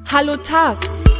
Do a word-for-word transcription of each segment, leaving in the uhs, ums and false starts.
Hallo Tag.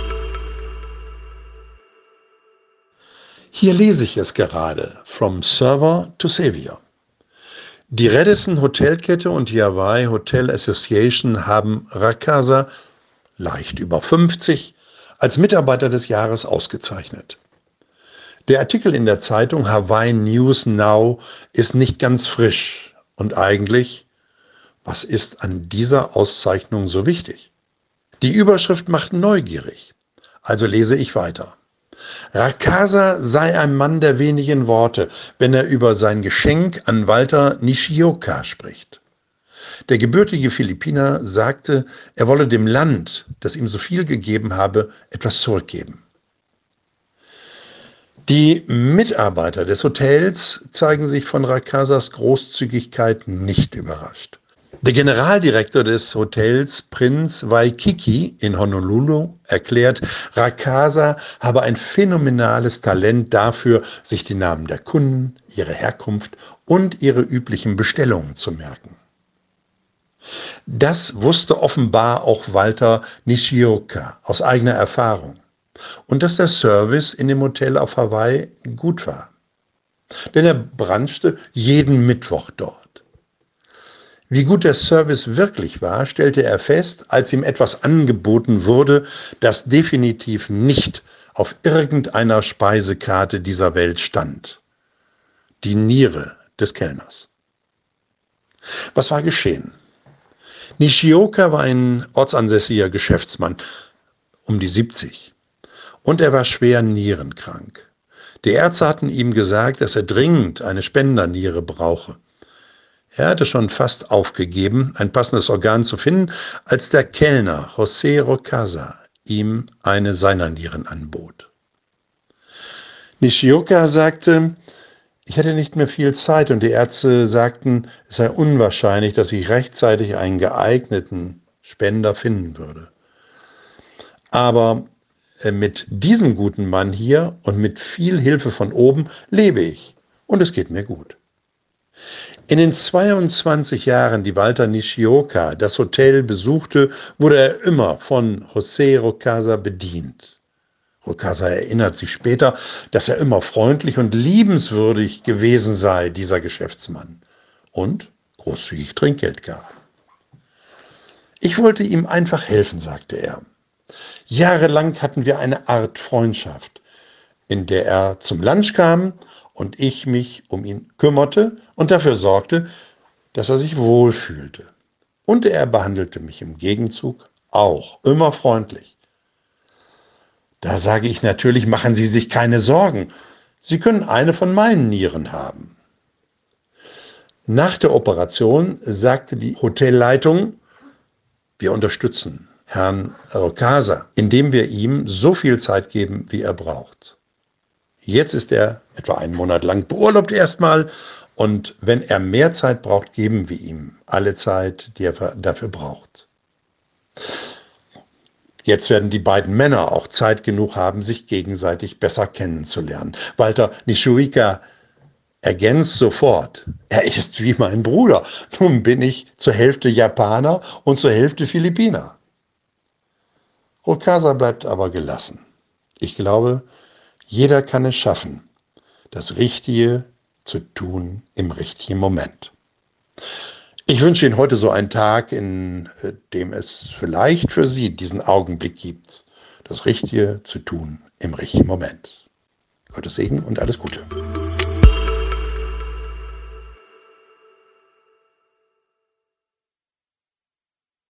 Hier lese ich es gerade, From Server to Savior. Die Radisson Hotelkette und die Hawaii Hotel Association haben Racasa, leicht über fünfzig, als Mitarbeiter des Jahres ausgezeichnet. Der Artikel in der Zeitung Hawaii News Now ist nicht ganz frisch und eigentlich, was ist an dieser Auszeichnung so wichtig? Die Überschrift macht neugierig, also lese ich weiter. Racasa sei ein Mann der wenigen Worte, wenn er über sein Geschenk an Walter Nishioka spricht. Der gebürtige Philippiner sagte, er wolle dem Land, das ihm so viel gegeben habe, etwas zurückgeben. Die Mitarbeiter des Hotels zeigen sich von Racasas Großzügigkeit nicht überrascht. Der Generaldirektor des Hotels, Prinz Waikiki in Honolulu, erklärt, Racasa habe ein phänomenales Talent dafür, sich die Namen der Kunden, ihre Herkunft und ihre üblichen Bestellungen zu merken. Das wusste offenbar auch Walter Nishioka aus eigener Erfahrung und dass der Service in dem Hotel auf Hawaii gut war. Denn er branschte jeden Mittwoch dort. Wie gut der Service wirklich war, stellte er fest, als ihm etwas angeboten wurde, das definitiv nicht auf irgendeiner Speisekarte dieser Welt stand. Die Niere des Kellners. Was war geschehen? Nishioka war ein ortsansässiger Geschäftsmann, um die siebzig, und er war schwer nierenkrank. Die Ärzte hatten ihm gesagt, dass er dringend eine Spenderniere brauche. Er hatte schon fast aufgegeben, ein passendes Organ zu finden, als der Kellner José Rocasa ihm eine seiner Nieren anbot. Nishioka sagte, ich hätte nicht mehr viel Zeit und die Ärzte sagten, es sei unwahrscheinlich, dass ich rechtzeitig einen geeigneten Spender finden würde. Aber mit diesem guten Mann hier und mit viel Hilfe von oben lebe ich und es geht mir gut. In den zweiundzwanzig Jahren, die Walter Nishioka das Hotel besuchte, wurde er immer von José Rocasa bedient. Rocasa erinnert sich später, dass er immer freundlich und liebenswürdig gewesen sei, dieser Geschäftsmann, und großzügig Trinkgeld gab. Ich wollte ihm einfach helfen, sagte er. Jahrelang hatten wir eine Art Freundschaft, in der er zum Lunch kam und ich mich um ihn kümmerte und dafür sorgte, dass er sich wohlfühlte. Und er behandelte mich im Gegenzug auch immer freundlich. Da sage ich natürlich, machen Sie sich keine Sorgen. Sie können eine von meinen Nieren haben. Nach der Operation sagte die Hotelleitung, wir unterstützen Herrn Rocasa, indem wir ihm so viel Zeit geben, wie er braucht. Jetzt ist er etwa einen Monat lang beurlaubt erstmal und wenn er mehr Zeit braucht, geben wir ihm alle Zeit, die er dafür braucht. Jetzt werden die beiden Männer auch Zeit genug haben, sich gegenseitig besser kennenzulernen. Walter Nishioka ergänzt sofort, er ist wie mein Bruder. Nun bin ich zur Hälfte Japaner und zur Hälfte Philippiner. Rocasa bleibt aber gelassen. Ich glaube, jeder kann es schaffen, das Richtige zu tun im richtigen Moment. Ich wünsche Ihnen heute so einen Tag, in dem es vielleicht für Sie diesen Augenblick gibt, das Richtige zu tun im richtigen Moment. Gottes Segen und alles Gute.